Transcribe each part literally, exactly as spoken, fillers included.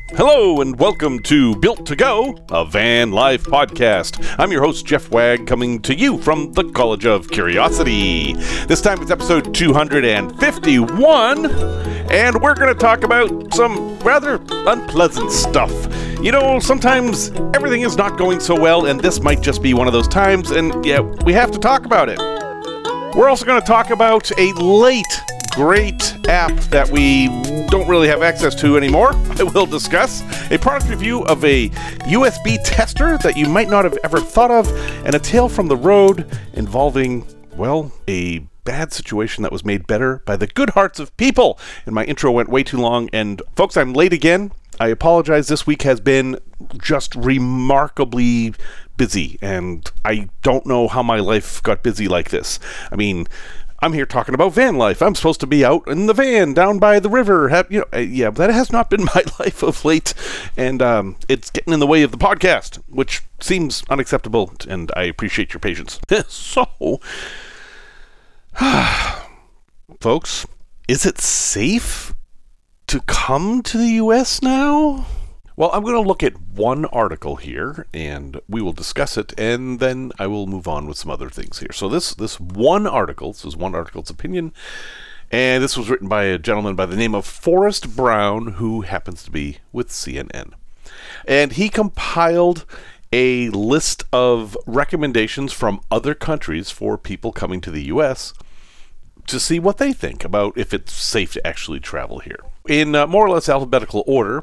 Hello and welcome to Built to Go, a van life podcast. I'm your host, Jeff Wagg, coming to you from the College of Curiosity. This time it's episode two hundred fifty-one, and we're going to talk about some rather unpleasant stuff. You know, sometimes everything is not going so well, and this might just be one of those times, and yeah, we have to talk about it. We're also going to talk about a late great app that we don't really have access to anymore. I will discuss a product review of a U S B tester that you might not have ever thought of, and a tale from the road involving, well, a bad situation that was made better by the good hearts of people. And my intro went way too long, and folks, I'm late again. I apologize. This week has been just remarkably busy, and I don't know how my life got busy like this. I mean, I'm here talking about van life. I'm supposed to be out in the van down by the river. Have, you know, uh, yeah, that has not been my life of late, and um, it's getting in the way of the podcast, which seems unacceptable, and I appreciate your patience. So, folks, is it safe to come to the U S now? Well, I'm going to look at one article here, and we will discuss it, and then I will move on with some other things here. So this this one article, this is one article's opinion, and this was written by a gentleman by the name of Forrest Brown, who happens to be with C N N. And he compiled a list of recommendations from other countries for people coming to the U S to see what they think about if it's safe to actually travel here. In uh, more or less alphabetical order,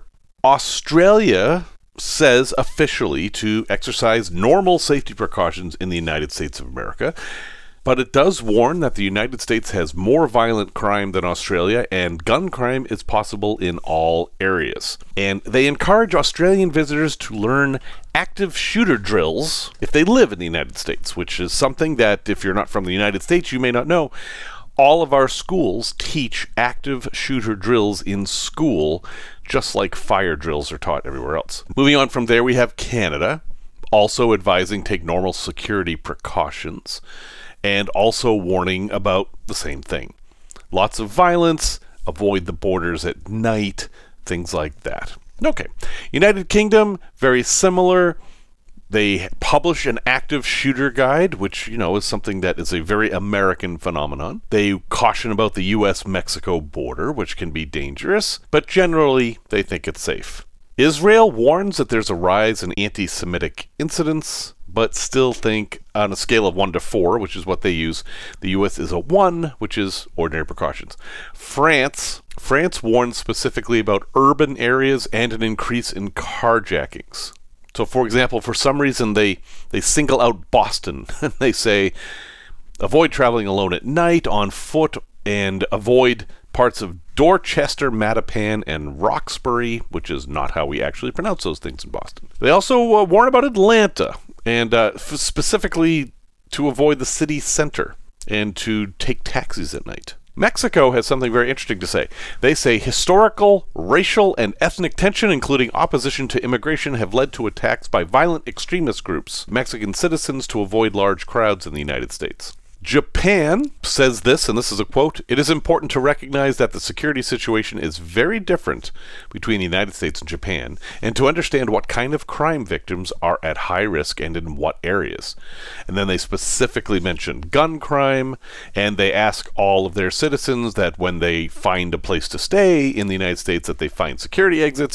Australia says officially to exercise normal safety precautions in the United States of America, but it does warn that the United States has more violent crime than Australia, and gun crime is possible in all areas. And they encourage Australian visitors to learn active shooter drills if they live in the United States, which is something that, if you're not from the United States, you may not know. All of our schools teach active shooter drills in school, just like fire drills are taught everywhere else. Moving on from there, we have Canada, also advising take normal security precautions, and also warning about the same thing. Lots of violence, avoid the borders at night, things like that. Okay, United Kingdom, very similar. They publish an active shooter guide, which, you know, is something that is a very American phenomenon. They caution about the U S Mexico border, which can be dangerous, but generally they think it's safe. Israel warns that there's a rise in anti-Semitic incidents, but still think on a scale of one to four, which is what they use, the U S is a one, which is ordinary precautions. France, France warns specifically about urban areas and an increase in carjackings. So, for example, for some reason, they, they single out Boston. They say, avoid traveling alone at night, on foot, and avoid parts of Dorchester, Mattapan, and Roxbury, which is not how we actually pronounce those things in Boston. They also uh, warn about Atlanta, and uh, f- specifically to avoid the city center and to take taxis at night. Mexico has something very interesting to say. They say historical, racial, and ethnic tension, including opposition to immigration, have led to attacks by violent extremist groups, Mexican citizens, to avoid large crowds in the United States. Japan says this, and this is a quote, "It is important to recognize that the security situation is very different between the United States and Japan, and to understand what kind of crime victims are at high risk and in what areas." And then they specifically mention gun crime, and they ask all of their citizens that when they find a place to stay in the United States that they find security exits,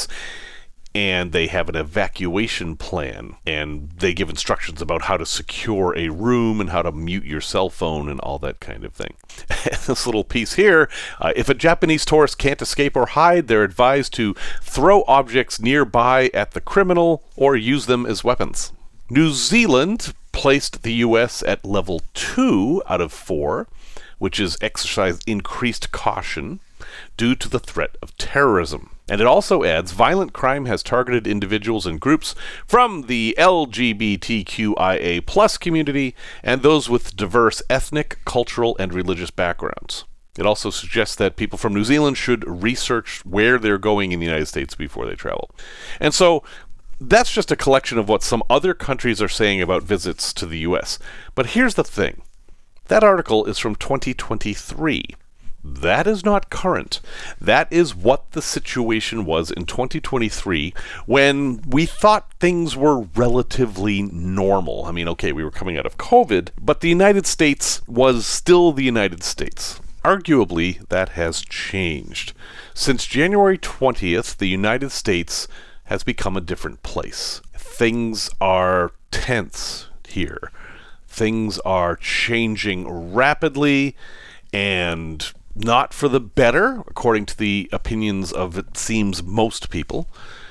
and they have an evacuation plan, and they give instructions about how to secure a room and how to mute your cell phone and all that kind of thing. This little piece here, uh, if a Japanese tourist can't escape or hide, they're advised to throw objects nearby at the criminal or use them as weapons. New Zealand placed the U S at level two out of four, which is exercise increased caution due to the threat of terrorism. And it also adds, violent crime has targeted individuals and groups from the L G B T Q I A plus community and those with diverse ethnic, cultural, and religious backgrounds. It also suggests that people from New Zealand should research where they're going in the United States before they travel. And so that's just a collection of what some other countries are saying about visits to the U S. But here's the thing. That article is from twenty twenty-three. That is not current. That is what the situation was in twenty twenty-three when we thought things were relatively normal. I mean, okay, we were coming out of COVID, but the United States was still the United States. Arguably, that has changed. Since January twentieth, the United States has become a different place. Things are tense here. Things are changing rapidly and not for the better, according to the opinions of, it seems, most people.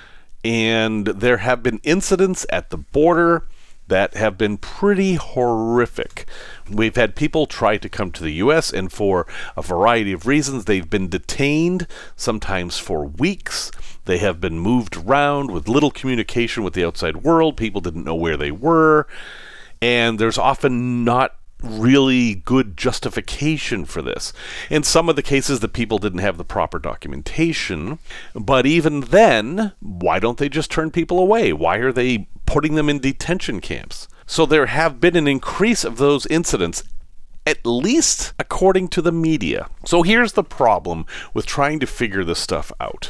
And there have been incidents at the border that have been pretty horrific. We've had people try to come to the U S, and for a variety of reasons, they've been detained, sometimes for weeks. They have been moved around with little communication with the outside world. People didn't know where they were. And there's often not really good justification for this. In some of the cases, the people didn't have the proper documentation. But even then, why don't they just turn people away? Why are they putting them in detention camps? So there have been an increase of those incidents, at least according to the media. So here's the problem with trying to figure this stuff out.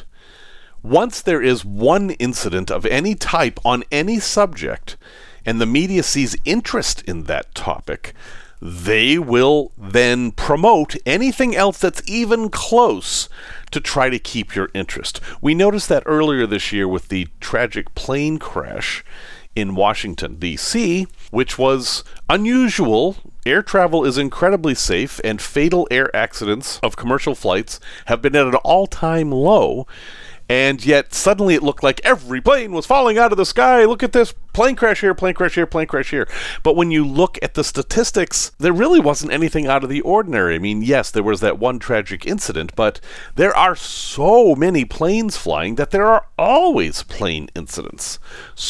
Once there is one incident of any type on any subject, and the media sees interest in that topic, they will then promote anything else that's even close to try to keep your interest. We noticed that earlier this year with the tragic plane crash in Washington, D C, which was unusual. Air travel is incredibly safe, and fatal air accidents of commercial flights have been at an all-time low. And yet, suddenly it looked like every plane was falling out of the sky. Look at this. Plane crash here, plane crash here, plane crash here. But when you look at the statistics, there really wasn't anything out of the ordinary. I mean, yes, there was that one tragic incident, but there are so many planes flying that there are always plane incidents.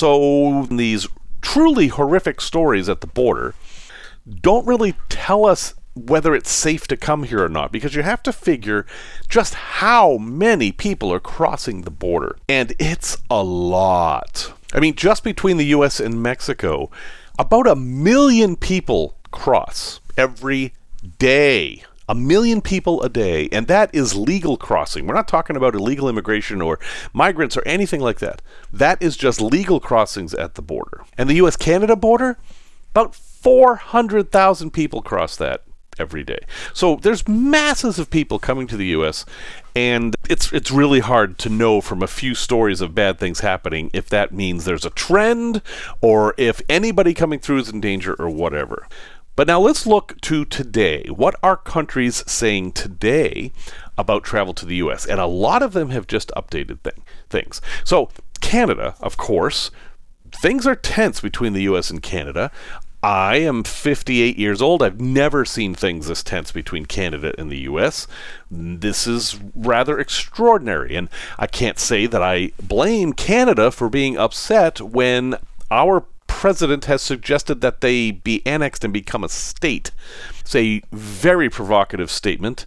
So these truly horrific stories at the border don't really tell us whether it's safe to come here or not, because you have to figure just how many people are crossing the border. And it's a lot. I mean, just between the U S and Mexico, about a million people cross every day. A million people a day, and that is legal crossing. We're not talking about illegal immigration or migrants or anything like that. That is just legal crossings at the border. And the U S Canada border, about four hundred thousand people cross that every day. So there's masses of people coming to the U S, and it's it's really hard to know from a few stories of bad things happening if that means there's a trend or if anybody coming through is in danger or whatever. But now let's look to today. What are countries saying today about travel to the U S? And a lot of them have just updated thing, things. So Canada, of course, things are tense between the U S and Canada. I am fifty-eight years old. I've never seen things this tense between Canada and the U S. This is rather extraordinary, and I can't say that I blame Canada for being upset when our president has suggested that they be annexed and become a state. It's a very provocative statement,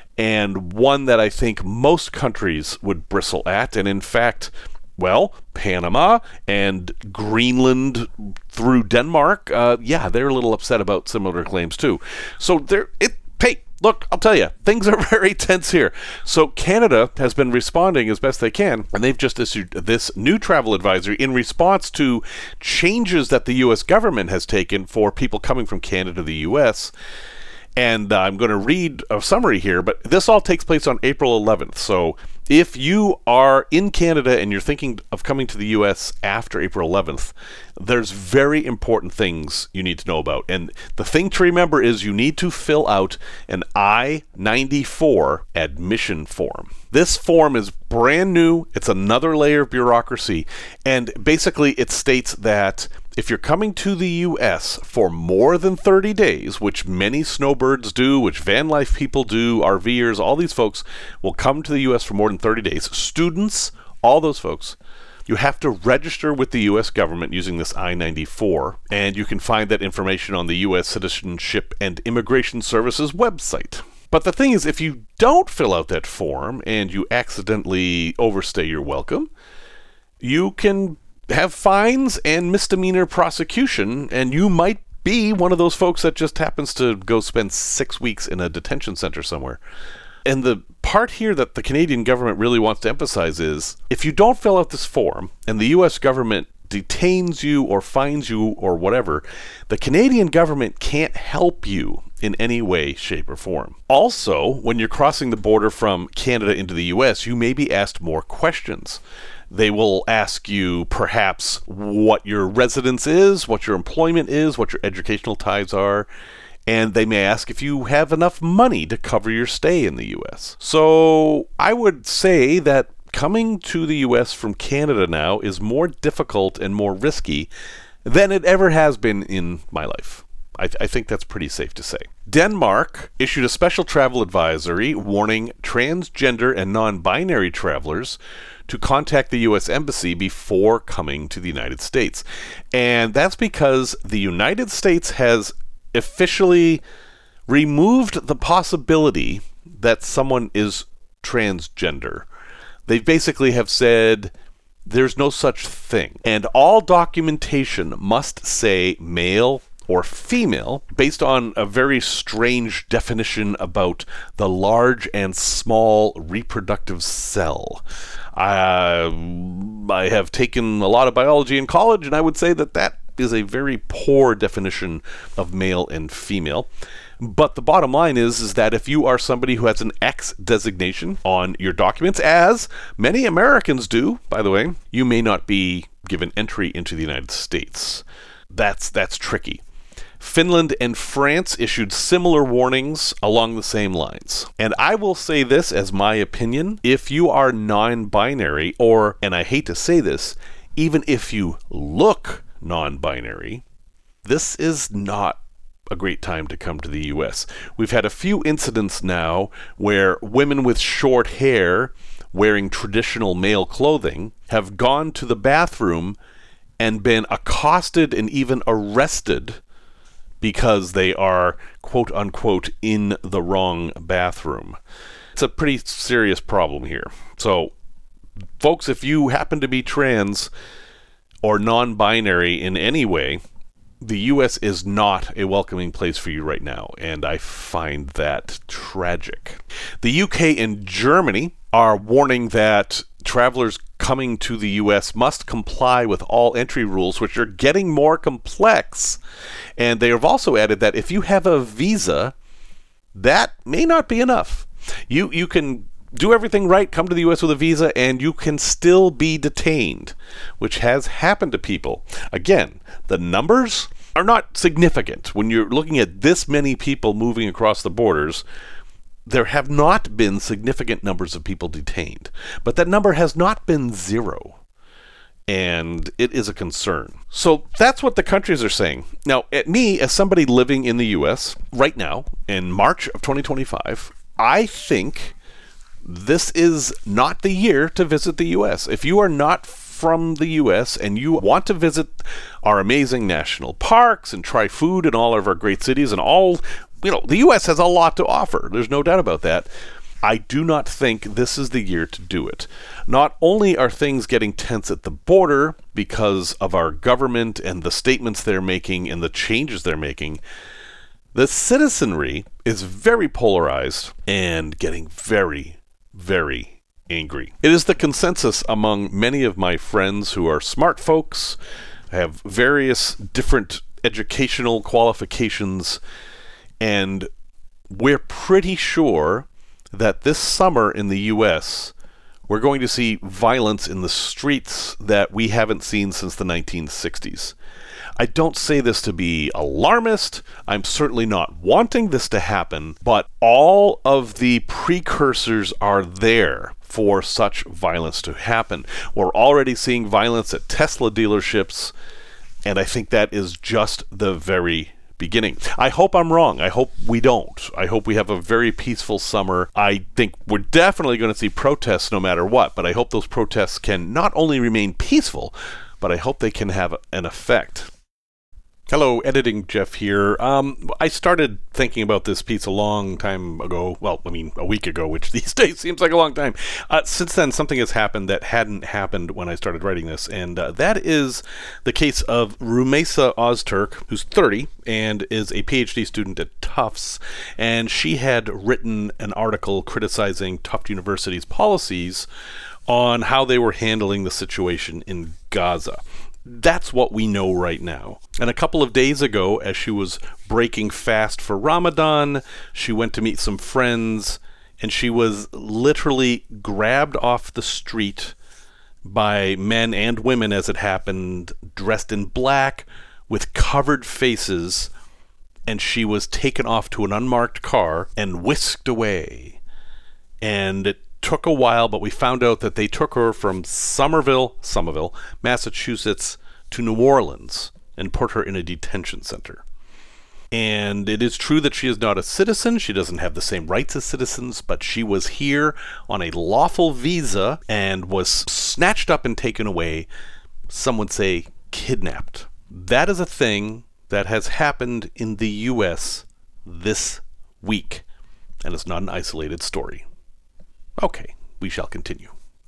and one that I think most countries would bristle at, and in fact, well, Panama and Greenland through Denmark, uh, yeah, they're a little upset about similar claims too. So there, it. Hey, look, I'll tell you, things are very tense here. So Canada has been responding as best they can, and they've just issued this new travel advisory in response to changes that the U S government has taken for people coming from Canada to the U S. And uh, I'm going to read a summary here, but this all takes place on April eleventh. So if you are in Canada and you're thinking of coming to the U S after April eleventh, there's very important things you need to know about. And the thing to remember is you need to fill out an I ninety-four admission form. This form is brand new. It's another layer of bureaucracy. And basically it states that if you're coming to the U S for more than thirty days, which many snowbirds do, which van life people do, RVers, all these folks will come to the U S for more than thirty days. Students, all those folks, you have to register with the U S government using this I ninety-four, and you can find that information on the U S Citizenship and Immigration Services website. But the thing is, if you don't fill out that form and you accidentally overstay your welcome, you can have fines and misdemeanor prosecution, and you might be one of those folks that just happens to go spend six weeks in a detention center somewhere. And the part here that the Canadian government really wants to emphasize is, if you don't fill out this form and the U S government detains you or fines you or whatever, the Canadian government can't help you in any way, shape, or form. Also, when you're crossing the border from Canada into the U S, you may be asked more questions. They will ask you perhaps what your residence is, what your employment is, what your educational ties are, and they may ask if you have enough money to cover your stay in the U S. So I would say that coming to the U S from Canada now is more difficult and more risky than it ever has been in my life. I, th- I think that's pretty safe to say. Denmark issued a special travel advisory warning transgender and non-binary travelers to contact the U S Embassy before coming to the United States. And that's because the United States has officially removed the possibility that someone is transgender. They basically have said there's no such thing. And all documentation must say male or female based on a very strange definition about the large and small reproductive cell. Uh, I have taken a lot of biology in college, and I would say that that is a very poor definition of male and female. But the bottom line is, is that if you are somebody who has an X designation on your documents, as many Americans do, by the way, you may not be given entry into the United States. That's that's tricky. Finland and France issued similar warnings along the same lines. And I will say this as my opinion: if you are non-binary, or, and I hate to say this, even if you look non-binary, this is not a great time to come to the U S. We've had a few incidents now where women with short hair wearing traditional male clothing have gone to the bathroom and been accosted and even arrested because they are quote unquote in the wrong bathroom. It's a pretty serious problem here. So, folks, if you happen to be trans or non-binary in any way, the U S is not a welcoming place for you right now, and I find that tragic. The U K and Germany are warning that travelers coming to the U S must comply with all entry rules, which are getting more complex. And they have also added that if you have a visa, that may not be enough. You you can do everything right, come to the U S with a visa, and you can still be detained, which has happened to people. Again, the numbers are not significant. When you're looking at this many people moving across the borders, there have not been significant numbers of people detained. But that number has not been zero. And it is a concern. So that's what the countries are saying. Now, at me, as somebody living in the U S right now, in March of twenty twenty-five, I think this is not the year to visit the U S. If you are not from the U S and you want to visit our amazing national parks and try food in all of our great cities and all, you know, the U S has a lot to offer. There's no doubt about that. I do not think this is the year to do it. Not only are things getting tense at the border because of our government and the statements they're making and the changes they're making, the citizenry is very polarized and getting very, very angry. It is the consensus among many of my friends who are smart folks, have various different educational qualifications, and we're pretty sure that this summer in the U S, we're going to see violence in the streets that we haven't seen since the nineteen sixties. I don't say this to be alarmist. I'm certainly not wanting this to happen, but all of the precursors are there for such violence to happen. We're already seeing violence at Tesla dealerships, and I think that is just the very beginning. I hope I'm wrong. I hope we don't. I hope we have a very peaceful summer. I think we're definitely going to see protests no matter what, but I hope those protests can not only remain peaceful, but I hope they can have an effect. Hello, Editing Jeff here. Um, I started thinking about this piece a long time ago. Well, I mean, a week ago, which these days seems like a long time. Uh, since then, something has happened that hadn't happened when I started writing this, and uh, that is the case of Rumeysa Ozturk, who's thirty and is a PhD student at Tufts, and she had written an article criticizing Tufts University's policies on how they were handling the situation in Gaza. That's what we know right now. And a couple of days ago, as she was breaking fast for Ramadan, she went to meet some friends, and she was literally grabbed off the street by men and women, as it happened, dressed in black, with covered faces, and she was taken off to an unmarked car and whisked away. And it took a while, but we found out that they took her from Somerville, Somerville, Massachusetts to New Orleans and put her in a detention center. And it is true that she is not a citizen. She doesn't have the same rights as citizens, but she was here on a lawful visa and was snatched up and taken away. Some would say kidnapped. That is a thing that has happened in the U S this week, and it's not an isolated story. Okay, we shall continue.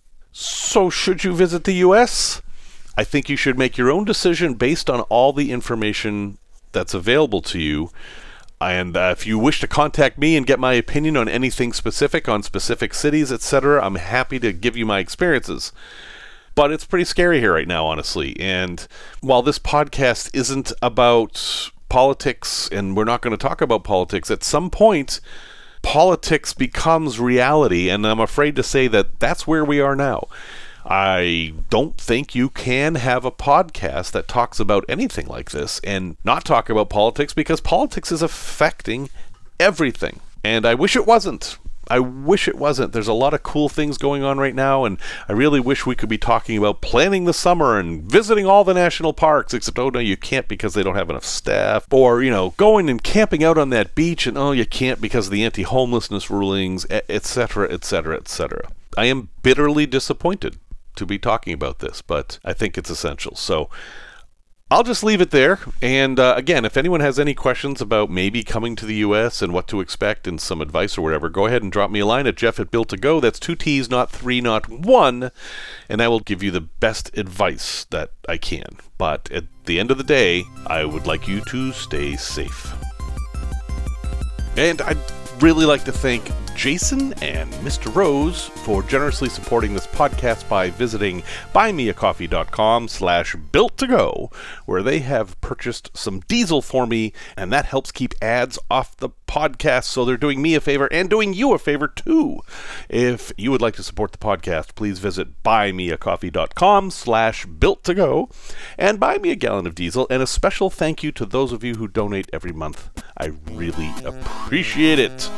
So, should you visit the U S? I think you should make your own decision based on all the information that's available to you. And uh, if you wish to contact me and get my opinion on anything specific, on specific cities, et cetera, I'm happy to give you my experiences. But it's pretty scary here right now, honestly. And while this podcast isn't about politics, and we're not going to talk about politics, at some point politics becomes reality, and I'm afraid to say that that's where we are now. I don't think you can have a podcast that talks about anything like this and not talk about politics, because politics is affecting everything. And I wish it wasn't. I wish it wasn't. There's a lot of cool things going on right now, and I really wish we could be talking about planning the summer and visiting all the national parks, except, oh no, you can't because they don't have enough staff. Or, you know, going and camping out on that beach, and oh, you can't because of the anti-homelessness rulings, et cetera, et cetera, et cetera. I am bitterly disappointed to be talking about this, but I think it's essential. So I'll just leave it there. And uh, again, if anyone has any questions about maybe coming to the U S and what to expect and some advice or whatever, go ahead and drop me a line at Jeff at Built to Go. That's two T's, not three, not one. And I will give you the best advice that I can. But at the end of the day, I would like you to stay safe. And I'd really like to thank Jason and Mister Rose for generously supporting this podcast by visiting buymeacoffee.com slash built to go, where they have purchased some diesel for me, and that helps keep ads off the podcast, so they're doing me a favor and doing you a favor too. If you would like to support the podcast, please visit buymeacoffee.com slash built to go and buy me a gallon of diesel, and a special thank you to those of you who donate every month. I really appreciate it.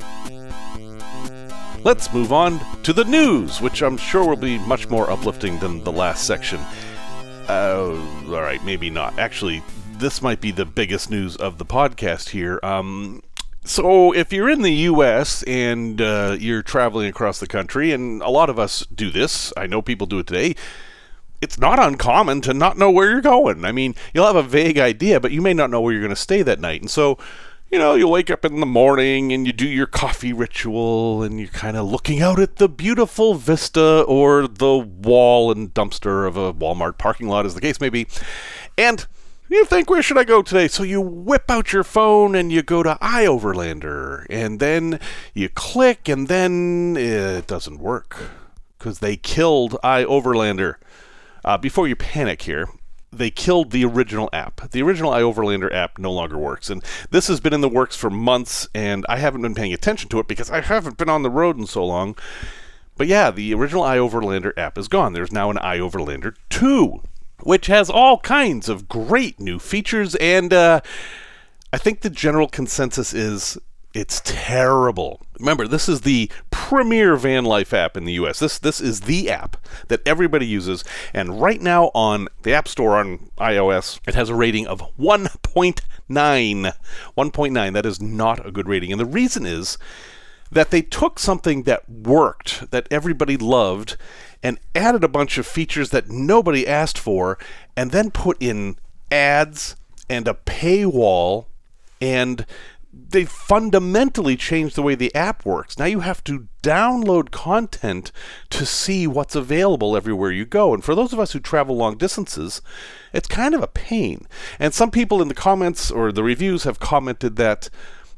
Let's move on to the news, which I'm sure will be much more uplifting than the last section. Uh, all right, maybe not. Actually, this might be the biggest news of the podcast here. Um, so if you're in the U S and uh, you're traveling across the country, and a lot of us do this, I know people do it today, it's not uncommon to not know where you're going. I mean, you'll have a vague idea, but you may not know where you're going to stay that night. And so, you know, you wake up in the morning and you do your coffee ritual and you're kind of looking out at the beautiful vista or the wall and dumpster of a Walmart parking lot, as the case may be. And you think, where should I go today? So you whip out your phone and you go to iOverlander, and then you click, and then it doesn't work because they killed iOverlander. Uh, before you panic here, they killed the original app. The original iOverlander app no longer works, and this has been in the works for months, and I haven't been paying attention to it because I haven't been on the road in so long. But yeah, the original iOverlander app is gone. There's now an iOverlander two, which has all kinds of great new features, and uh, I think the general consensus is it's terrible. Remember, this is the premier van life app in the U S. This this is the app that everybody uses, and right now on the App Store on iOS, it has a rating of one point nine. one point nine, that is not a good rating, and the reason is that they took something that worked, that everybody loved, and added a bunch of features that nobody asked for, and then put in ads and a paywall, and they fundamentally changed the way the app works. Now you have to download content to see what's available everywhere you go. And for those of us who travel long distances, it's kind of a pain. And some people in the comments or the reviews have commented that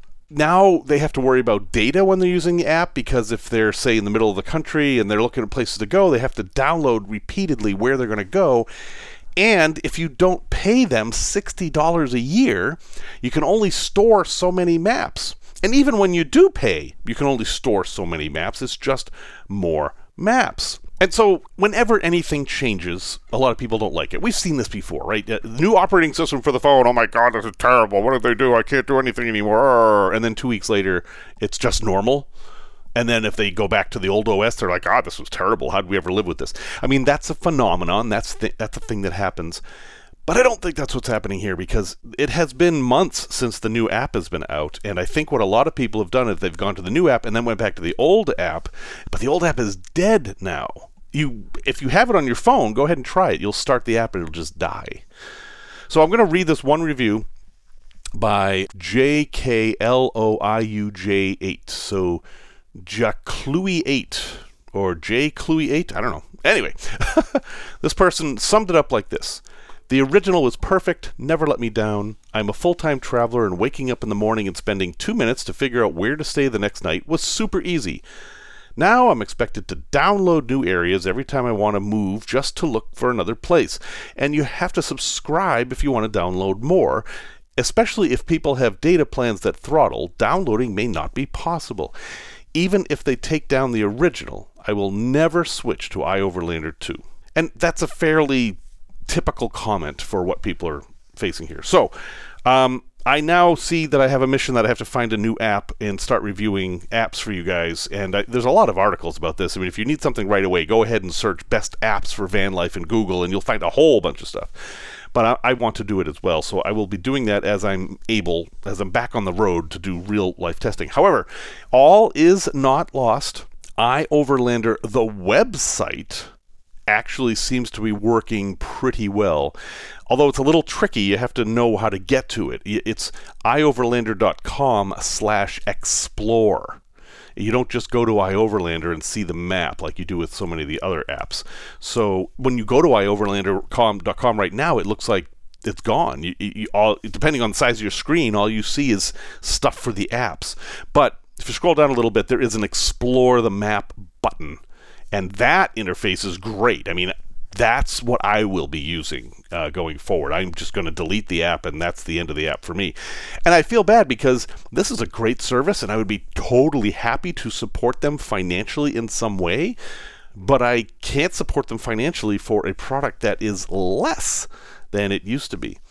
now they have to worry about data when they're using the app, because if they're, say, in the middle of the country and they're looking at places to go, they have to download repeatedly where they're going to go. And if you don't pay them sixty dollars a year, you can only store so many maps. And even when you do pay, you can only store so many maps. It's just more maps. And so whenever anything changes, a lot of people don't like it. We've seen this before, right? Uh, new operating system for the phone. Oh my God, this is terrible. What did they do? I can't do anything anymore. And then two weeks later, it's just normal. And then if they go back to the old O S, they're like, ah, this was terrible. How did we ever live with this? I mean, that's a phenomenon. That's th- that's a thing that happens. But I don't think that's what's happening here, because it has been months since the new app has been out. And I think what a lot of people have done is they've gone to the new app and then went back to the old app. But the old app is dead now. You, if you have it on your phone, go ahead and try it. You'll start the app and it'll just die. So I'm going to read this one review by J K L O I U J eight. So Jacluey eight or J Cluey eight, I don't know. Anyway, this person summed it up like this. The original was perfect, never let me down. I'm a full-time traveler, and waking up in the morning and spending two minutes to figure out where to stay the next night was super easy. Now I'm expected to download new areas every time I want to move just to look for another place. And you have to subscribe if you want to download more. Especially if people have data plans that throttle, downloading may not be possible. Even if they take down the original, I will never switch to iOverlander two. And that's a fairly typical comment for what people are facing here. So, um, I now see that I have a mission that I have to find a new app and start reviewing apps for you guys. And I, there's a lot of articles about this. I mean, if you need something right away, go ahead and search best apps for van life in Google, and you'll find a whole bunch of stuff. But I, I want to do it as well, so I will be doing that as I'm able, as I'm back on the road to do real life testing. However, all is not lost. iOverlander, the website, actually seems to be working pretty well. Although it's a little tricky, you have to know how to get to it. It's ioverlander.com slash explore. You don't just go to iOverlander and see the map like you do with so many of the other apps. So when you go to ioverlander dot com right now, it looks like it's gone. You, you, all, depending on the size of your screen, all you see is stuff for the apps. But if you scroll down a little bit, there is an Explore the Map button. And that interface is great. I mean, that's what I will be using uh, going forward. I'm just going to delete the app, and that's the end of the app for me. And I feel bad because this is a great service, and I would be totally happy to support them financially in some way, but I can't support them financially for a product that is less than it used to be.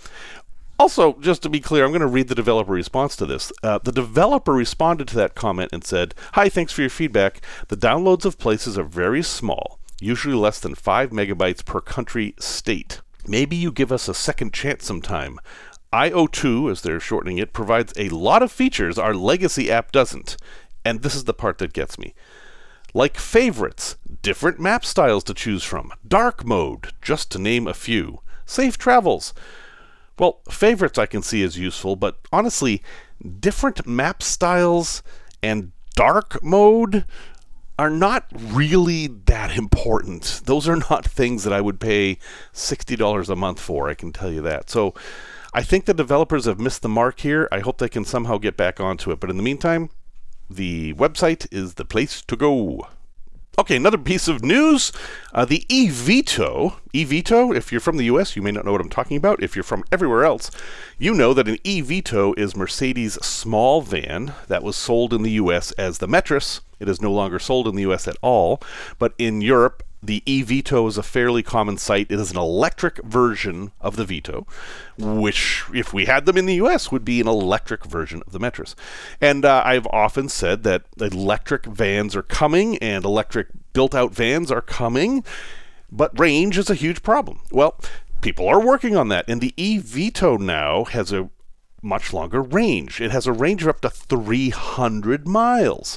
Also, just to be clear, I'm going to read the developer response to this. Uh, the developer responded to that comment and said, "Hi, thanks for your feedback. The downloads of places are very small, usually less than five megabytes per country state. Maybe you give us a second chance sometime. I O two, as they're shortening it, provides a lot of features our legacy app doesn't. And this is the part that gets me. Like favorites, different map styles to choose from, dark mode, just to name a few, safe travels." Well, favorites I can see as useful, but honestly, different map styles and dark mode are not really that important. Those are not things that I would pay sixty dollars a month for, I can tell you that. So I think the developers have missed the mark here. I hope they can somehow get back onto it. But in the meantime, the website is the place to go. Okay, another piece of news. Uh, the eVito, eVito, if you're from the U S, you may not know what I'm talking about. If you're from everywhere else, you know that an eVito is Mercedes' small van that was sold in the U S as the Metris. It is no longer sold in the U S at all, but in Europe, the eVito is a fairly common sight. It is an electric version of the Vito, which, if we had them in the U S, would be an electric version of the Metris. And uh, I've often said that electric vans are coming and electric built-out vans are coming, but range is a huge problem. Well, people are working on that, and the eVito now has a much longer range. It has a range of up to three hundred miles.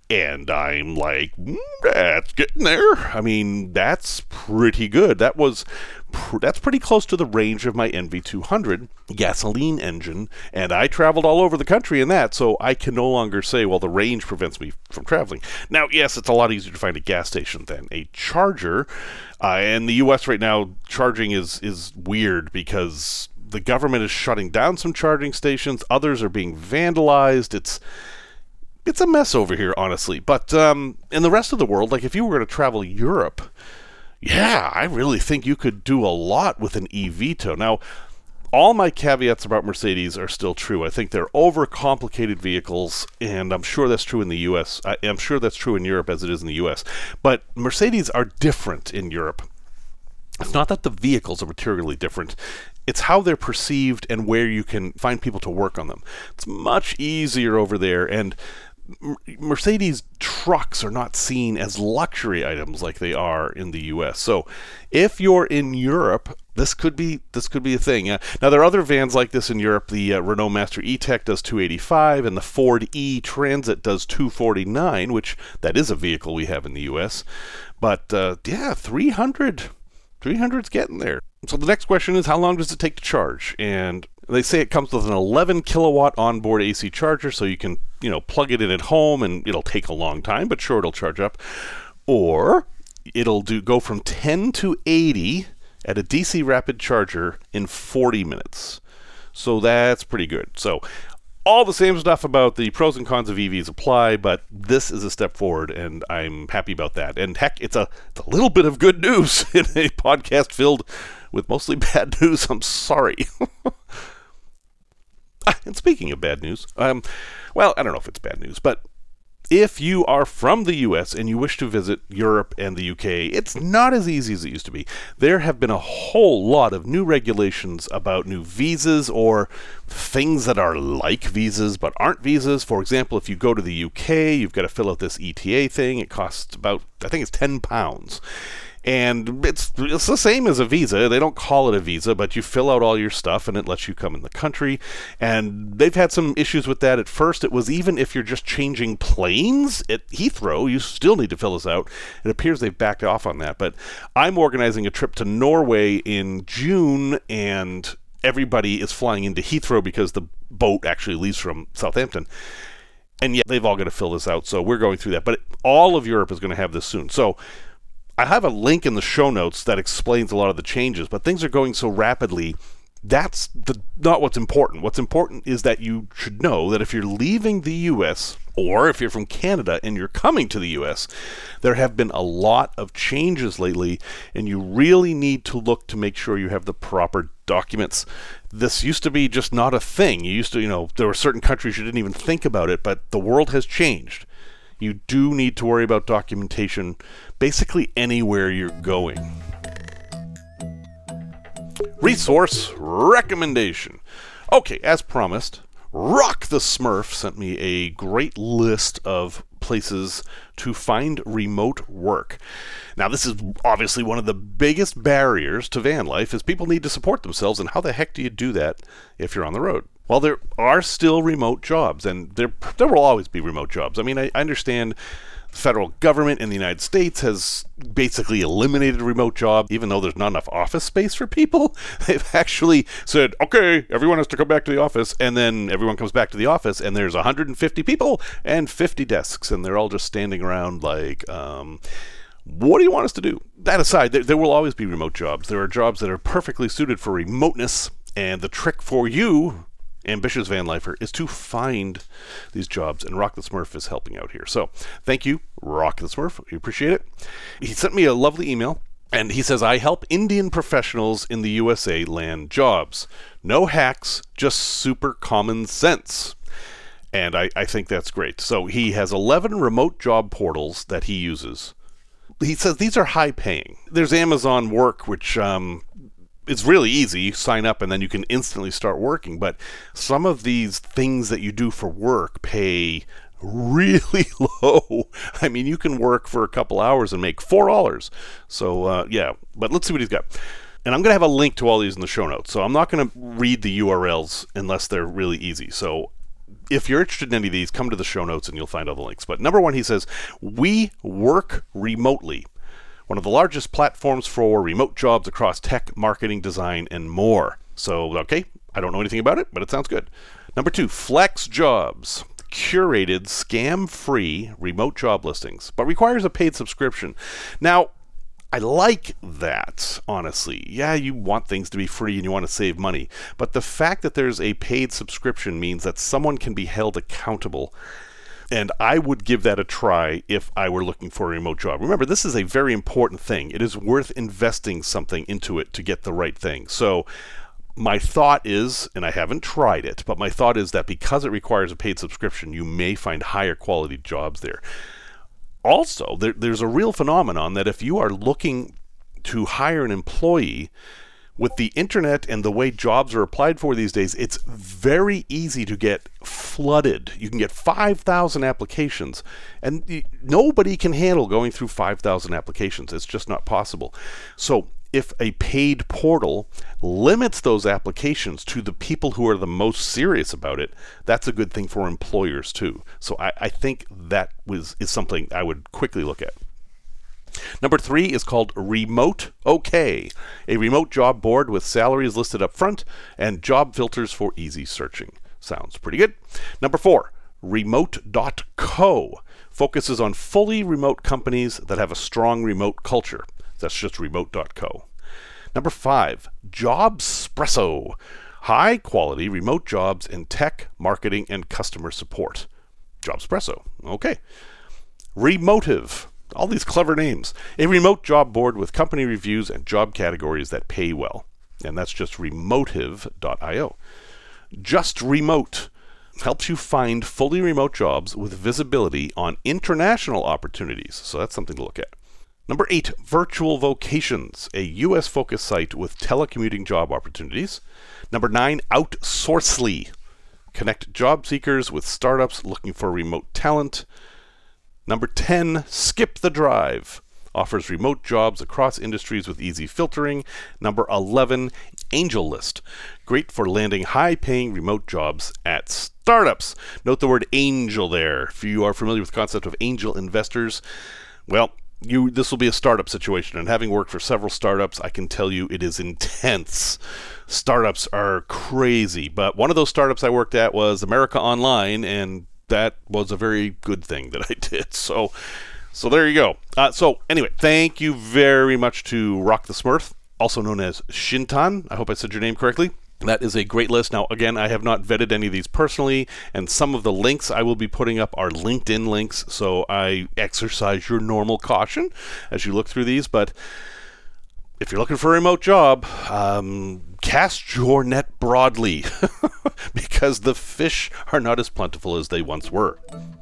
And I'm like, mm, that's getting there. I mean, that's pretty good. That was, pr- that's pretty close to the range of my N V two hundred gasoline engine. And I traveled all over the country in that, so I can no longer say, well, the range prevents me from traveling. Now, yes, it's a lot easier to find a gas station than a charger. Uh, in the U S right now, charging is, is weird because the government is shutting down some charging stations. Others are being vandalized. It's It's a mess over here, honestly. But um, in the rest of the world, like if you were going to travel Europe, yeah, I really think you could do a lot with an e-Vito. Now, all my caveats about Mercedes are still true. I think they're overcomplicated vehicles, and I'm sure that's true in the U S. I, I'm sure that's true in Europe as it is in the U S. But Mercedes are different in Europe. It's not that the vehicles are materially different. It's how they're perceived and where you can find people to work on them. It's much easier over there, and Mercedes trucks are not seen as luxury items like they are in the U S. So if you're in Europe, this could be this could be a thing. Uh, now, there are other vans like this in Europe. The uh, Renault Master E-Tech does two eighty-five, and the Ford E-Transit does two forty-nine, which that is a vehicle we have in the U S. But uh, yeah, three hundred, three hundred's getting there. So the next question is, how long does it take to charge? And they say it comes with an eleven kilowatt onboard A C charger, so you can, you know, plug it in at home, and it'll take a long time, but sure, it'll charge up. Or it'll do go from ten to eighty at a D C rapid charger in forty minutes. So that's pretty good. So all the same stuff about the pros and cons of E Vs apply, but this is a step forward, and I'm happy about that. And heck, it's a, it's a little bit of good news in a podcast filled with mostly bad news. I'm sorry. And speaking of bad news, um, well, I don't know if it's bad news, but if you are from the U S and you wish to visit Europe and the U K, it's not as easy as it used to be. There have been a whole lot of new regulations about new visas or things that are like visas but aren't visas. For example, if you go to the U K, you've got to fill out this E T A thing. It costs about, I think it's ten pounds. And it's it's the same as a visa. They don't call it a visa, but you fill out all your stuff and it lets you come in the country. And they've had some issues with that at first. It was even if you're just changing planes at Heathrow, you still need to fill this out. It appears they've backed off on that. But I'm organizing a trip to Norway in June, and everybody is flying into Heathrow because the boat actually leaves from Southampton. And yet they've all got to fill this out. So we're going through that. But all of Europe is going to have this soon. So I have a link in the show notes that explains a lot of the changes, but things are going so rapidly, that's the, not what's important. What's important is that you should know that if you're leaving the U S, or if you're from Canada and you're coming to the U S, there have been a lot of changes lately, and you really need to look to make sure you have the proper documents. This used to be just not a thing. You used to, you know, there were certain countries you didn't even think about it, but the world has changed. You do need to worry about documentation basically anywhere you're going. Resource recommendation. Okay, as promised, Rock the Smurf sent me a great list of places to find remote work. Now, this is obviously one of the biggest barriers to van life, is people need to support themselves, and how the heck do you do that if you're on the road? Well, there are still remote jobs, and there there will always be remote jobs. I mean, I, I understand the federal government in the United States has basically eliminated remote jobs, even though there's not enough office space for people. They've actually said, okay, everyone has to come back to the office, and then everyone comes back to the office, and there's one hundred fifty people and fifty desks, and they're all just standing around like, um, what do you want us to do? That aside, there, there will always be remote jobs. There are jobs that are perfectly suited for remoteness, and the trick for you, ambitious van lifer, is to find these jobs, and Rock the Smurf is helping out here. So thank you, Rock the Smurf. We appreciate it. He sent me a lovely email, and he says, I help Indian professionals in the U S A land jobs. No hacks, just super common sense. And I, I think that's great. So he has eleven remote job portals that he uses. He says these are high paying. There's Amazon Work, which um, it's really easy. You sign up and then you can instantly start working. But some of these things that you do for work pay really low. I mean, you can work for a couple hours and make four dollars. So, uh, yeah. But let's see what he's got. And I'm going to have a link to all these in the show notes. So I'm not going to read the U R Ls unless they're really easy. So if you're interested in any of these, come to the show notes and you'll find all the links. But number one, he says, we work remotely. One of the largest platforms for remote jobs across tech, marketing, design, and more. So, okay, I don't know anything about it, but it sounds good. Number two, Flex Jobs. Curated, scam-free remote job listings, but requires a paid subscription. Now, I like that, honestly. Yeah, you want things to be free and you want to save money, but the fact that there's a paid subscription means that someone can be held accountable, and I would give that a try if I were looking for a remote job. Remember, this is a very important thing. It is worth investing something into it to get the right thing. So my thought is, and I haven't tried it, but my thought is that because it requires a paid subscription, you may find higher quality jobs there. Also, there, there's a real phenomenon that if you are looking to hire an employee, with the internet and the way jobs are applied for these days, it's very easy to get flooded. You can get five thousand applications, and y- nobody can handle going through five thousand applications. It's just not possible. So if a paid portal limits those applications to the people who are the most serious about it, that's a good thing for employers too. So I, I think that was is something I would quickly look at. Number three is called Remote OK, a remote job board with salaries listed up front and job filters for easy searching. Sounds pretty good. Number four, Remote dot co, focuses on fully remote companies that have a strong remote culture. That's just Remote dot co. Number five, Jobspresso, high quality remote jobs in tech, marketing, and customer support. Jobspresso, okay. Remotive, all these clever names, a remote job board with company reviews and job categories that pay well. And that's just remotive dot io. Just Remote helps you find fully remote jobs with visibility on international opportunities. So that's something to look at. Number eight, Virtual Vocations, a U S-focused site with telecommuting job opportunities. Number nine, Outsourcely, connect job seekers with startups looking for remote talent. Number ten, Skip the Drive, offers remote jobs across industries with easy filtering. Number eleven, AngelList, great for landing high-paying remote jobs at startups. Note the word angel there. If you are familiar with the concept of angel investors, well, You, this will be a startup situation, and having worked for several startups, I can tell you it is intense. Startups are crazy, but one of those startups I worked at was America Online, and that was a very good thing that I did. So, so there you go. Uh, so anyway, thank you very much to Rock the Smurf, also known as Shintan. I hope I said your name correctly. That is a great list. Now, again, I have not vetted any of these personally, and some of the links I will be putting up are LinkedIn links, so I exercise your normal caution as you look through these. But if you're looking for a remote job, um, cast your net broadly, because the fish are not as plentiful as they once were.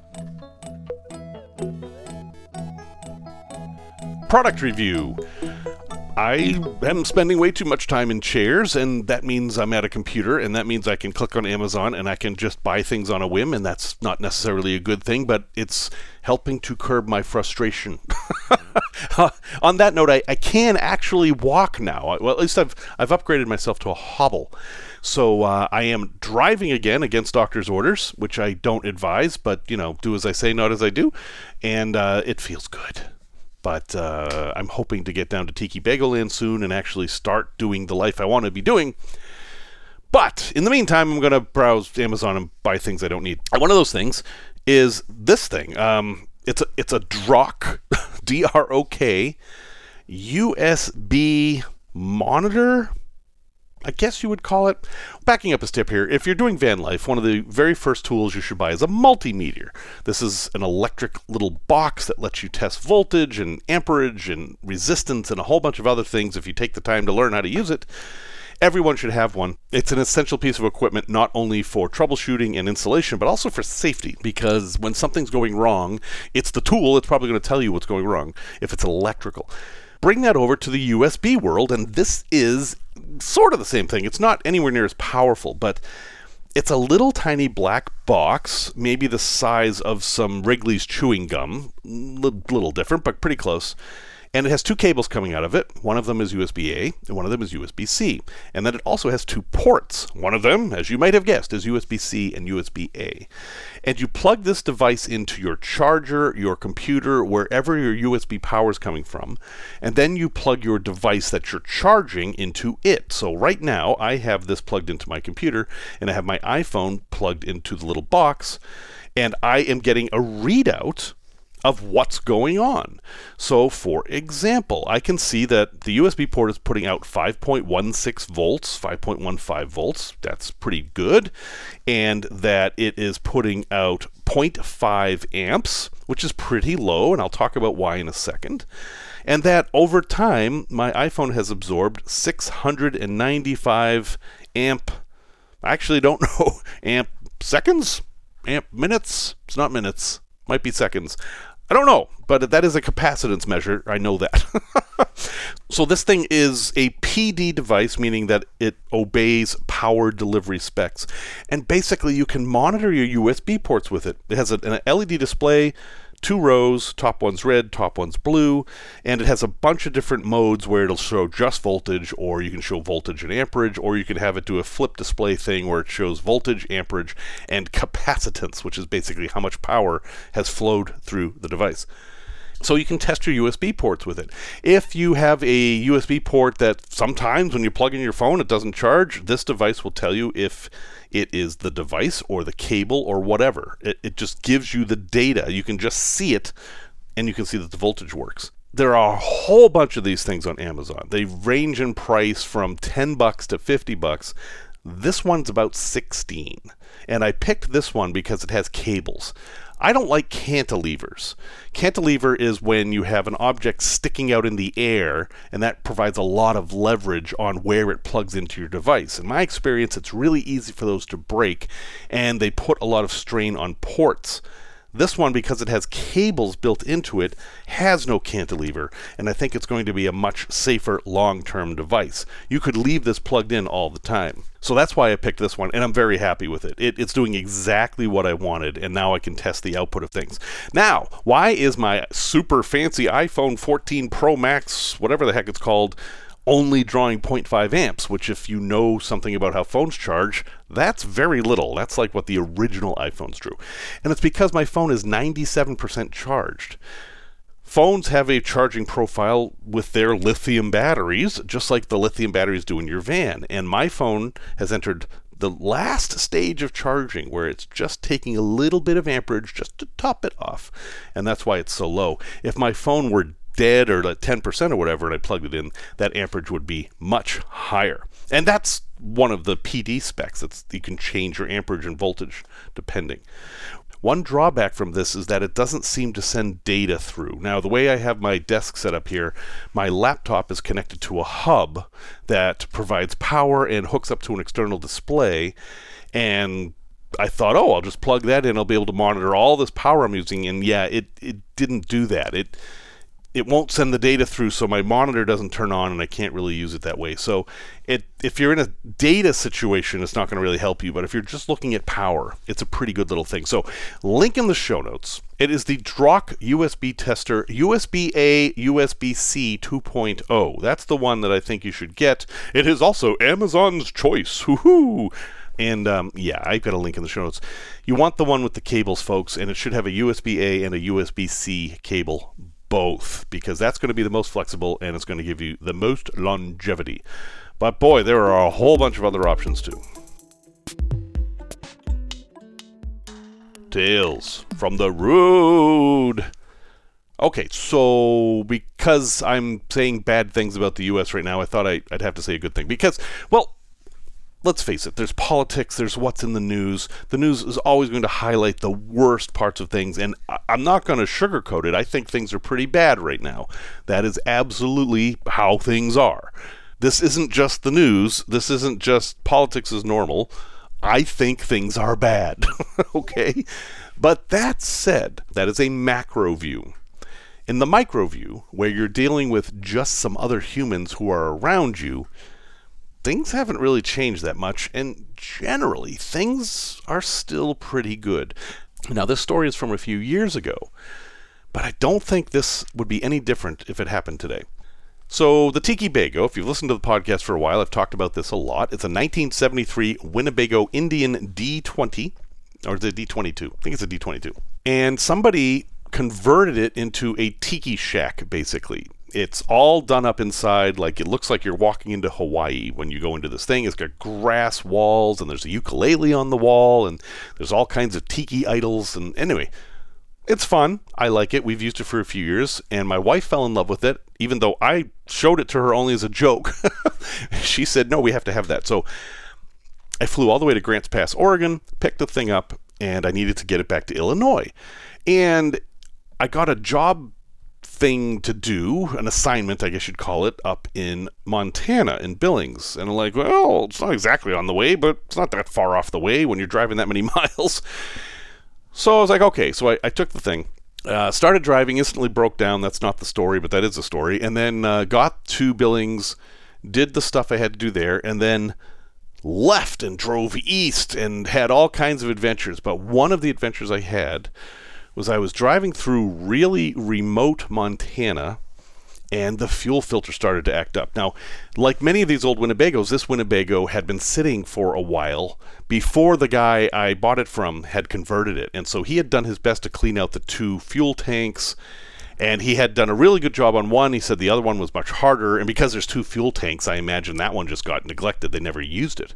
Product review. I am spending way too much time in chairs, and that means I'm at a computer, and that means I can click on Amazon and I can just buy things on a whim, and that's not necessarily a good thing, but it's helping to curb my frustration. On that note, I, I can actually walk now. Well, at least I've I've upgraded myself to a hobble. So uh, I am driving again against doctor's orders, which I don't advise, but, you know, do as I say, not as I do, and uh, it feels good. But uh, I'm hoping to get down to Tiki Bagel Land soon and actually start doing the life I want to be doing. But in the meantime, I'm going to browse Amazon and buy things I don't need. And one of those things is this thing. Um, it's a it's a Drok, D R O K, U S B monitor, I guess you would call it. Backing up a step here, if you're doing van life, one of the very first tools you should buy is a multimeter. This is an electric little box that lets you test voltage and amperage and resistance and a whole bunch of other things if you take the time to learn how to use it. Everyone should have one. It's an essential piece of equipment not only for troubleshooting and installation, but also for safety, because when something's going wrong, it's the tool that's probably going to tell you what's going wrong if it's electrical. Bring that over to the U S B world, and this is sort of the same thing. It's not anywhere near as powerful, but it's a little tiny black box, maybe the size of some Wrigley's chewing gum, L- little different, but pretty close. And it has two cables coming out of it. One of them is U S B A, and one of them is U S B C. And then it also has two ports. One of them, as you might have guessed, is U S B C and U S B A. And you plug this device into your charger, your computer, wherever your U S B power is coming from, and then you plug your device that you're charging into it. So right now, I have this plugged into my computer, and I have my iPhone plugged into the little box, and I am getting a readout of what's going on. So for example, I can see that the U S B port is putting out five point one six volts, five point one five volts. That's pretty good. And that it is putting out zero point five amps, which is pretty low, and I'll talk about why in a second. And that over time, my iPhone has absorbed six hundred ninety-five amp, I actually don't know, amp seconds? Amp minutes? It's not minutes. Might be seconds. I don't know, but that is a capacitance measure. I know that. So this thing is a P D device, meaning that it obeys power delivery specs. And basically, you can monitor your U S B ports with it. It has a, an L E D display, two rows, top one's red, top one's blue, and it has a bunch of different modes where it'll show just voltage, or you can show voltage and amperage, or you can have it do a flip display thing where it shows voltage, amperage, and capacitance, which is basically how much power has flowed through the device. So you can test your U S B ports with it. If you have a U S B port that sometimes when you plug in your phone it doesn't charge, this device will tell you if it is the device or the cable or whatever. It, it just gives you the data. You can just see it and you can see that the voltage works. There are a whole bunch of these things on Amazon. They range in price from ten bucks to fifty bucks. This one's about sixteen. And I picked this one because it has cables. I don't like cantilevers. Cantilever is when you have an object sticking out in the air, and that provides a lot of leverage on where it plugs into your device. In my experience, it's really easy for those to break, and they put a lot of strain on ports. This one, because it has cables built into it, has no cantilever, and I think it's going to be a much safer long-term device. You could leave this plugged in all the time. So that's why I picked this one, and I'm very happy with it. it. It's doing exactly what I wanted, and now I can test the output of things. Now, why is my super fancy iPhone fourteen Pro Max, whatever the heck it's called, only drawing zero point five amps, which if you know something about how phones charge, that's very little. That's like what the original iPhones drew. And it's because my phone is ninety-seven percent charged. Phones have a charging profile with their lithium batteries, just like the lithium batteries do in your van. And my phone has entered the last stage of charging, where it's just taking a little bit of amperage just to top it off. And that's why it's so low. If my phone were dead or like ten percent or whatever and I plugged it in, that amperage would be much higher. And that's one of the P D specs. It's, you can change your amperage and voltage depending. One drawback from this is that it doesn't seem to send data through. Now, the way I have my desk set up here, my laptop is connected to a hub that provides power and hooks up to an external display, and I thought, oh, I'll just plug that in, I'll be able to monitor all this power I'm using, and yeah, it, it didn't do that. It It won't send the data through, so my monitor doesn't turn on and I can't really use it that way. So it, if you're in a data situation, it's not going to really help you. But if you're just looking at power, it's a pretty good little thing. So link in the show notes. It is the Drock U S B Tester U S B A U S B C two point oh. That's the one that I think you should get. It is also Amazon's choice. Woohoo! And um, yeah, I've got a link in the show notes. You want the one with the cables, folks, and it should have a U S B A and a U S B C cable, both, because that's going to be the most flexible and it's going to give you the most longevity. But boy, there are a whole bunch of other options too. Tales from the road. Okay, so because I'm saying bad things about the U S right now, I thought I, I'd have to say a good thing. Because, well, let's face it, there's politics, there's what's in the news. The news is always going to highlight the worst parts of things, and I'm not going to sugarcoat it. I think things are pretty bad right now. That is absolutely how things are. This isn't just the news. This isn't just politics as normal. I think things are bad, okay? But that said, that is a macro view. In the micro view, where you're dealing with just some other humans who are around you, things haven't really changed that much, and generally, things are still pretty good. Now, this story is from a few years ago, But I don't think this would be any different if it happened today. So the Tiki Bago, if you've listened to the podcast for a while, I've talked about this a lot. It's a nineteen seventy-three Winnebago Indian D twenty, or is it D twenty-two? I think it's a D twenty-two. And somebody converted it into a tiki shack, basically. It's all done up inside, like it looks like you're walking into Hawaii when you go into this thing. It's got grass walls, and there's a ukulele on the wall, and there's all kinds of tiki idols, and anyway, it's fun. I like it. We've used it for a few years, and my wife fell in love with it, even though I showed it to her only as a joke. She said, no, we have to have that. So I flew all the way to Grants Pass, Oregon, picked the thing up, and I needed to get it back to Illinois. And I got a job thing to do, an assignment, I guess you'd call it, up in Montana, in Billings. And I'm like, well, it's not exactly on the way, but it's not that far off the way when you're driving that many miles. So I was like, okay, so I, I took the thing, uh, started driving, instantly broke down. That's not the story, but that is the story. And then uh, got to Billings, did the stuff I had to do there, and then left and drove east and had all kinds of adventures. But one of the adventures I had was I was driving through really remote Montana, and the fuel filter started to act up. Now, like many of these old Winnebagos, this Winnebago had been sitting for a while before the guy I bought it from had converted it. And so he had done his best to clean out the two fuel tanks, and he had done a really good job on one. He said the other one was much harder, and because there's two fuel tanks, I imagine that one just got neglected. They never used it.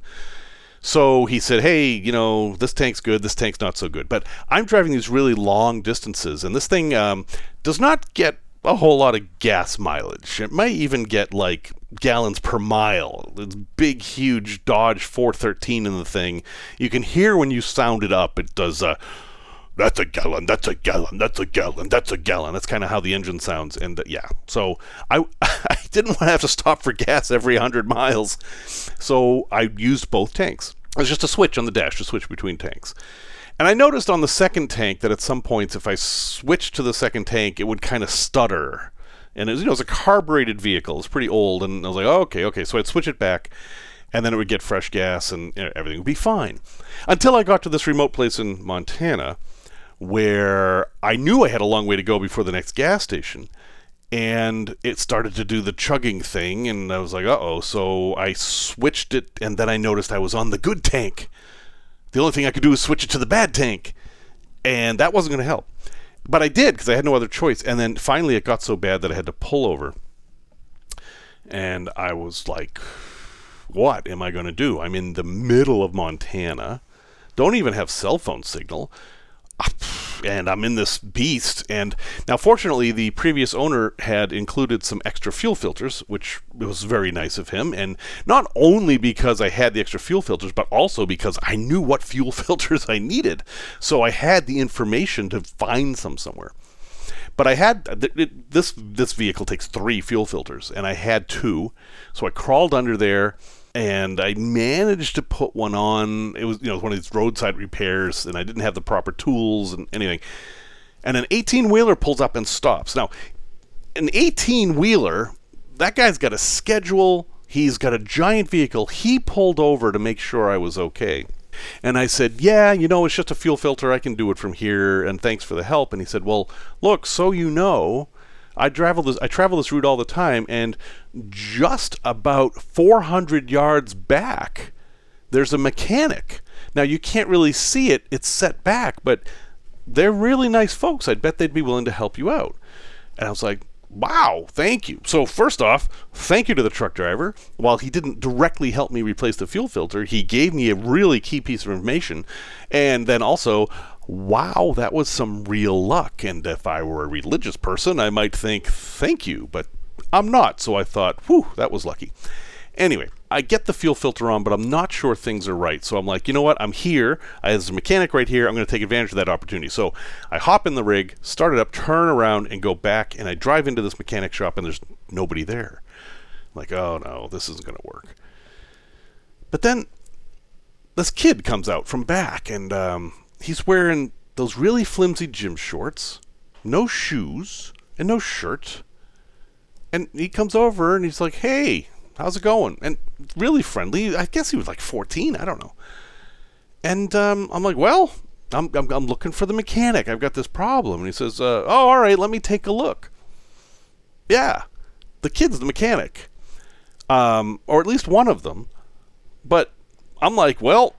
So he said, hey, you know, this tank's good, this tank's not so good. But I'm driving these really long distances, and this thing um, does not get a whole lot of gas mileage. It might even get like gallons per mile. It's big, huge Dodge four thirteen in the thing. You can hear when you sound it up, it does a, that's a gallon, that's a gallon, that's a gallon, that's a gallon. That's kind of how the engine sounds. And uh, yeah, so I, I didn't want to have to stop for gas every one hundred miles. So I used both tanks. It was just a switch on the dash to switch between tanks. And I noticed on the second tank that at some points, if I switched to the second tank, it would kind of stutter. And it was, you know, it was a carbureted vehicle. It's pretty old. And I was like, oh, okay, okay. So I'd switch it back, and then it would get fresh gas, and you know, everything would be fine. Until I got to this remote place in Montana, where I knew I had a long way to go before the next gas station. And it started to do the chugging thing, and I was like, uh-oh. So I switched it, and then I noticed I was on the good tank. The only thing I could do was switch it to the bad tank, and that wasn't going to help. But I did, because I had no other choice. And then finally it got so bad that I had to pull over. And I was like, what am I going to do? I'm in the middle of Montana. Don't even have cell phone signal. And I'm in this beast. And now, fortunately, the previous owner had included some extra fuel filters, which was very nice of him. And not only because I had the extra fuel filters, but also because I knew what fuel filters I needed. So I had the information to find some somewhere. But I had this this vehicle takes three fuel filters, and I had two. So I crawled under there, and I managed to put one on. It was, you know, one of these roadside repairs, and I didn't have the proper tools and anything. And an eighteen-wheeler pulls up and stops. Now, an eighteen-wheeler, that guy's got a schedule. He's got a giant vehicle. He pulled over to make sure I was okay. And I said, yeah, you know, it's just a fuel filter. I can do it from here, and thanks for the help. And he said, well, look, so you know, I travel this I travel this route all the time, and just about four hundred yards back, there's a mechanic. Now, you can't really see it. It's set back, but they're really nice folks. I'd bet they'd be willing to help you out. And I was like, wow, thank you. So first off, thank you to the truck driver. While he didn't directly help me replace the fuel filter, he gave me a really key piece of information. And then also, wow, that was some real luck. And if I were a religious person, I might think, thank you. But I'm not. So I thought, whew, that was lucky. Anyway, I get the fuel filter on, but I'm not sure things are right. So I'm like, you know what? I'm here. There's a mechanic right here. I'm going to take advantage of that opportunity. So I hop in the rig, start it up, turn around, and go back. And I drive into this mechanic shop, and there's nobody there. I'm like, oh, no, this isn't going to work. But then this kid comes out from back, and um, he's wearing those really flimsy gym shorts, no shoes, and no shirt. And he comes over, and he's like, hey, how's it going? And really friendly. I guess he was like fourteen. I don't know. And um, I'm like, well, I'm, I'm, I'm looking for the mechanic. I've got this problem. And he says, uh, oh, all right, let me take a look. Yeah, the kid's the mechanic. Um, or at least one of them. But I'm like, well,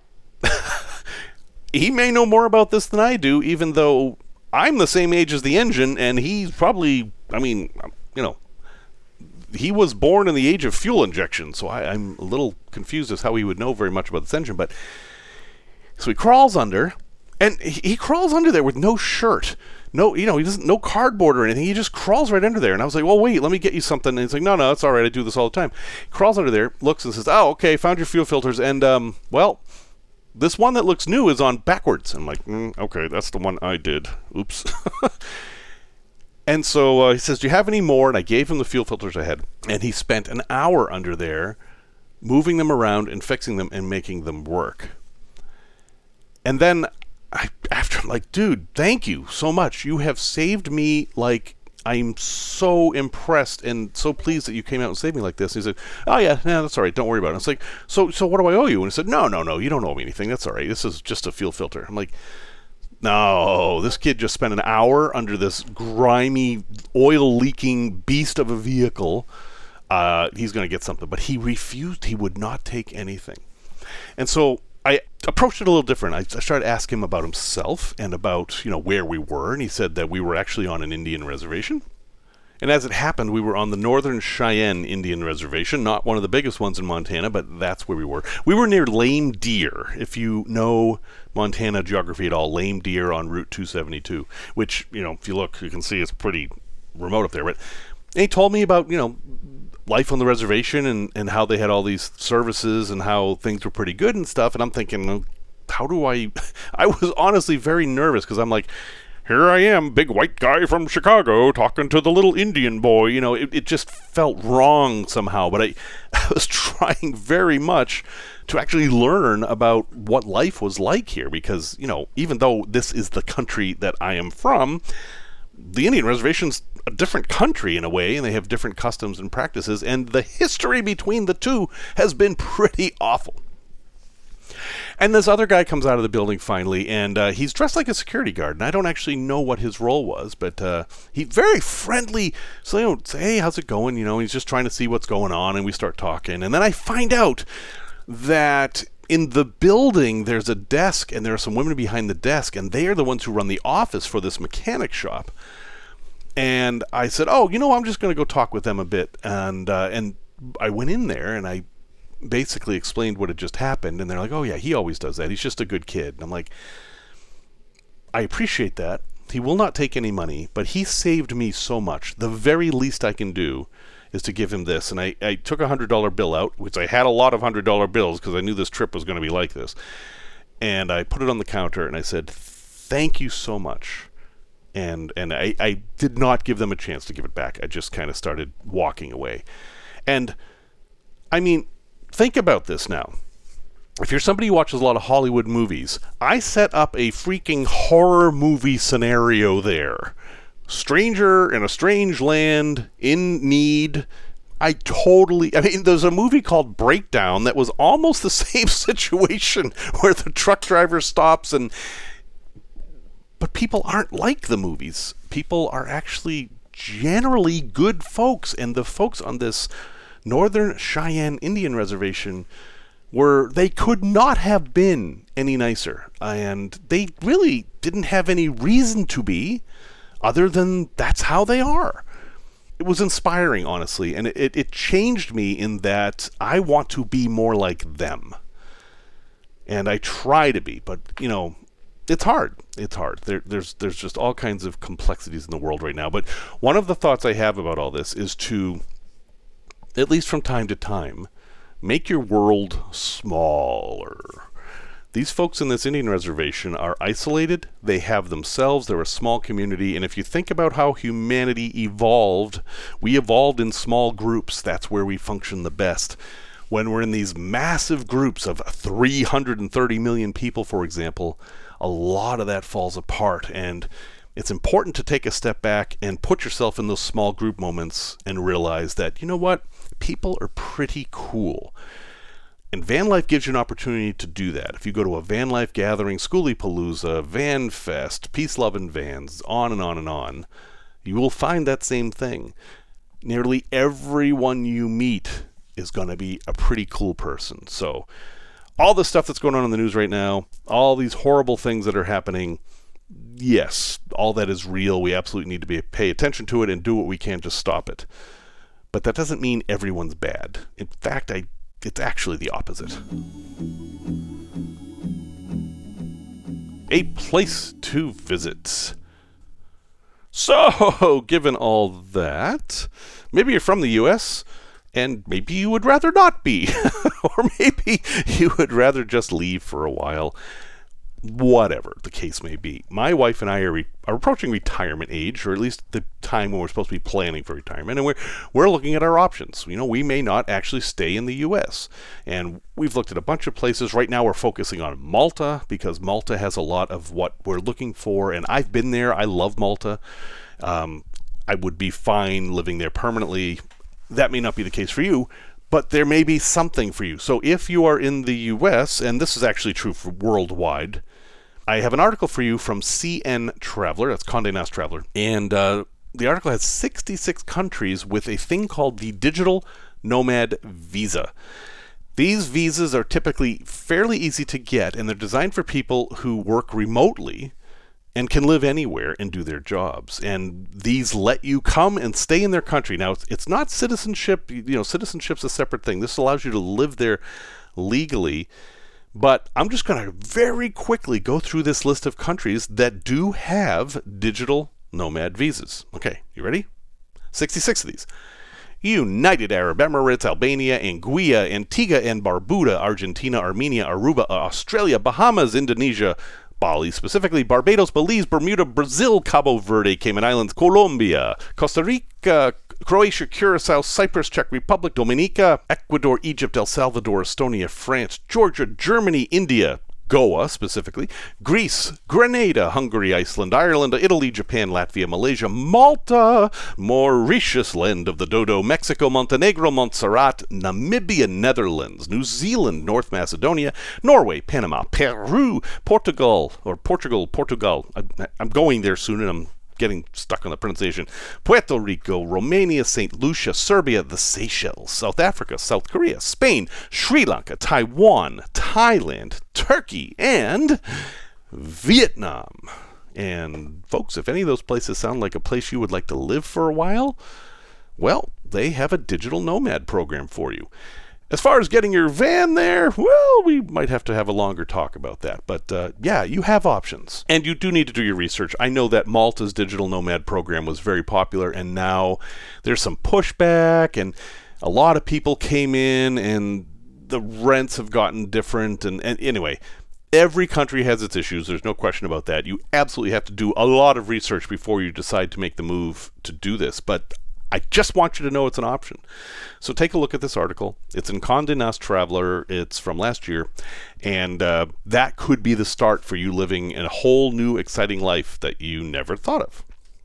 he may know more about this than I do, even though I'm the same age as the engine, and he's probably, I mean, you know, he was born in the age of fuel injection, so I, I'm a little confused as how he would know very much about this engine. But so he crawls under, and he, he crawls under there with no shirt, no, you know, he doesn't, no cardboard or anything. He just crawls right under there. And I was like, well, wait, let me get you something. And he's like, no, no, it's all right. I do this all the time. He crawls under there, looks and says, oh, okay, found your fuel filters, and um, well, this one that looks new is on backwards. I'm like, mm, okay, that's the one I did. Oops. And so uh, he says, do you have any more? And I gave him the fuel filters I had. And he spent an hour under there moving them around and fixing them and making them work. And then I, after I'm like, dude, thank you so much. You have saved me. Like, I'm so impressed and so pleased that you came out and saved me like this. And he said, oh, yeah, yeah, that's all right. Don't worry about it. I was like, so, so what do I owe you? And he said, no, no, no, you don't owe me anything. That's all right. This is just a fuel filter. I'm like, no, this kid just spent an hour under this grimy, oil-leaking beast of a vehicle. Uh, he's going to get something. But he refused. He would not take anything. And so I approached it a little different. I, I started asking him about himself and about, you know, where we were. And he said that we were actually on an Indian reservation. And as it happened, we were on the Northern Cheyenne Indian Reservation, not one of the biggest ones in Montana, but that's where we were. We were near Lame Deer, if you know Montana geography at all. Lame Deer on Route two seventy-two, which, you know, if you look, you can see it's pretty remote up there. But he told me about, you know, life on the reservation and, and how they had all these services and how things were pretty good and stuff. And I'm thinking, well, how do I... I was honestly very nervous because I'm like, here I am, big white guy from Chicago, talking to the little Indian boy. You know, it, it just felt wrong somehow. But I, I was trying very much to actually learn about what life was like here. Because, you know, even though this is the country that I am from, the Indian Reservation's a different country in a way, and they have different customs and practices. And the history between the two has been pretty awful. And this other guy comes out of the building finally, and uh, he's dressed like a security guard. And I don't actually know what his role was, but uh, he's very friendly. So, you know, say, hey, how's it going? You know, he's just trying to see what's going on, and we start talking. And then I find out that in the building there's a desk, and there are some women behind the desk, and they are the ones who run the office for this mechanic shop. And I said, oh, you know, I'm just going to go talk with them a bit. And uh, and I went in there, and I basically explained what had just happened, and they're like, oh yeah, he always does that, he's just a good kid. And I'm like, I appreciate that. He will not take any money, but he saved me so much. The very least I can do is to give him this. And I, I took a hundred dollar bill out, which I had a lot of hundred dollar bills because I knew this trip was going to be like this, and I put it on the counter and I said, thank you so much. And and I, I did not give them a chance to give it back. I just kind of started walking away. And I mean, think about this now. If you're somebody who watches a lot of Hollywood movies, I set up a freaking horror movie scenario there. Stranger in a strange land, in need. I totally... I mean, there's a movie called Breakdown that was almost the same situation where the truck driver stops and... But people aren't like the movies. People are actually generally good folks, and the folks on this Northern Cheyenne Indian Reservation were, they could not have been any nicer, and they really didn't have any reason to be other than that's how they are. It was inspiring, honestly, and it, it changed me in that I want to be more like them, and I try to be, but you know, it's hard. It's hard. There, there's there's just all kinds of complexities in the world right now. But one of the thoughts I have about all this is to, at least from time to time, make your world smaller. These folks in this Indian reservation are isolated. They have themselves. They're a small community. And if you think about how humanity evolved, we evolved in small groups. That's where we function the best. When we're in these massive groups of three hundred thirty million people, for example, a lot of that falls apart. And it's important to take a step back and put yourself in those small group moments and realize that, you know what? People are pretty cool. And van life gives you an opportunity to do that. If you go to a van life gathering, Schoolie-Palooza, Van Fest, Peace, Love, and Vans, on and on and on, you will find that same thing. Nearly everyone you meet is going to be a pretty cool person. So all the stuff that's going on in the news right now, all these horrible things that are happening, yes, all that is real. We absolutely need to be, pay attention to it and do what we can to stop it. But that doesn't mean everyone's bad. In fact, I it's actually the opposite. A place to visit. So, given all that, maybe you're from the U S, and maybe you would rather not be. Or maybe you would rather just leave for a while. Whatever the case may be. My wife and I are, re- are approaching retirement age, or at least the time when we're supposed to be planning for retirement, and we're we're looking at our options. You know, we may not actually stay in the U S, and we've looked at a bunch of places. Right now we're focusing on Malta, because Malta has a lot of what we're looking for, and I've been there. I love Malta. Um, I would be fine living there permanently. That may not be the case for you, but there may be something for you. So if you are in the U S, and this is actually true for worldwide, I have an article for you from C N Traveler, that's Condé Nast Traveler, and uh, the article has sixty-six countries with a thing called the Digital Nomad Visa. These visas are typically fairly easy to get, and they're designed for people who work remotely and can live anywhere and do their jobs. And these let you come and stay in their country. Now, it's, it's not citizenship. You know, citizenship's a separate thing. This allows you to live there legally. But I'm just going to very quickly go through this list of countries that do have digital nomad visas. Okay, you ready? sixty-six of these. United Arab Emirates, Albania, Anguilla, Antigua and Barbuda, Argentina, Armenia, Aruba, Australia, Bahamas, Indonesia, Bali specifically, Barbados, Belize, Bermuda, Brazil, Cabo Verde, Cayman Islands, Colombia, Costa Rica, Croatia, Curacao, Cyprus, Czech Republic, Dominica, Ecuador, Egypt, El Salvador, Estonia, France, Georgia, Germany, India, Goa specifically, Greece, Grenada, Hungary, Iceland, Ireland, Italy, Japan, Latvia, Malaysia, Malta, Mauritius, land of the dodo, Mexico, Montenegro, Montserrat, Namibia, Netherlands, New Zealand, North Macedonia, Norway, Panama, Peru, Portugal, or Portugal, Portugal. I, I'm going there soon and I'm getting stuck on the pronunciation. Puerto Rico, Romania, Saint Lucia, Serbia, the Seychelles, South Africa, South Korea, Spain, Sri Lanka, Taiwan, Thailand, Turkey, and Vietnam. And folks, if any of those places sound like a place you would like to live for a while, well, they have a digital nomad program for you. As far as getting your van there, well, we might have to have a longer talk about that. But uh, yeah, you have options. And you do need to do your research. I know that Malta's digital nomad program was very popular, and now there's some pushback, and a lot of people came in, and the rents have gotten different. And, and anyway, every country has its issues. There's no question about that. You absolutely have to do a lot of research before you decide to make the move to do this. But I just want you to know it's an option. So take a look at this article. It's in Condé Nast Traveler. It's from last year. And uh, that could be the start for you living in a whole new exciting life that you never thought of.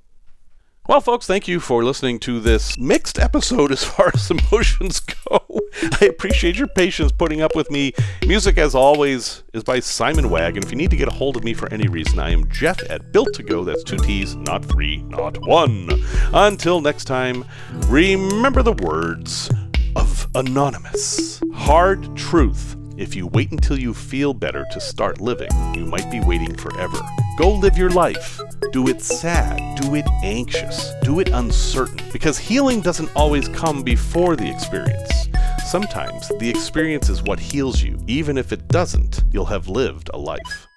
Well, folks, thank you for listening to this mixed episode as far as emotions go. I appreciate your patience putting up with me. Music, as always, is by Simon Wagg, and if you need to get a hold of me for any reason, I am Jeff at Built to Go. That's two T's, not three, not one. Until next time, remember the words of Anonymous. Hard truth. If you wait until you feel better to start living, you might be waiting forever. Go live your life. Do it sad. Do it anxious. Do it uncertain. Because healing doesn't always come before the experience. Sometimes the experience is what heals you. Even if it doesn't, you'll have lived a life.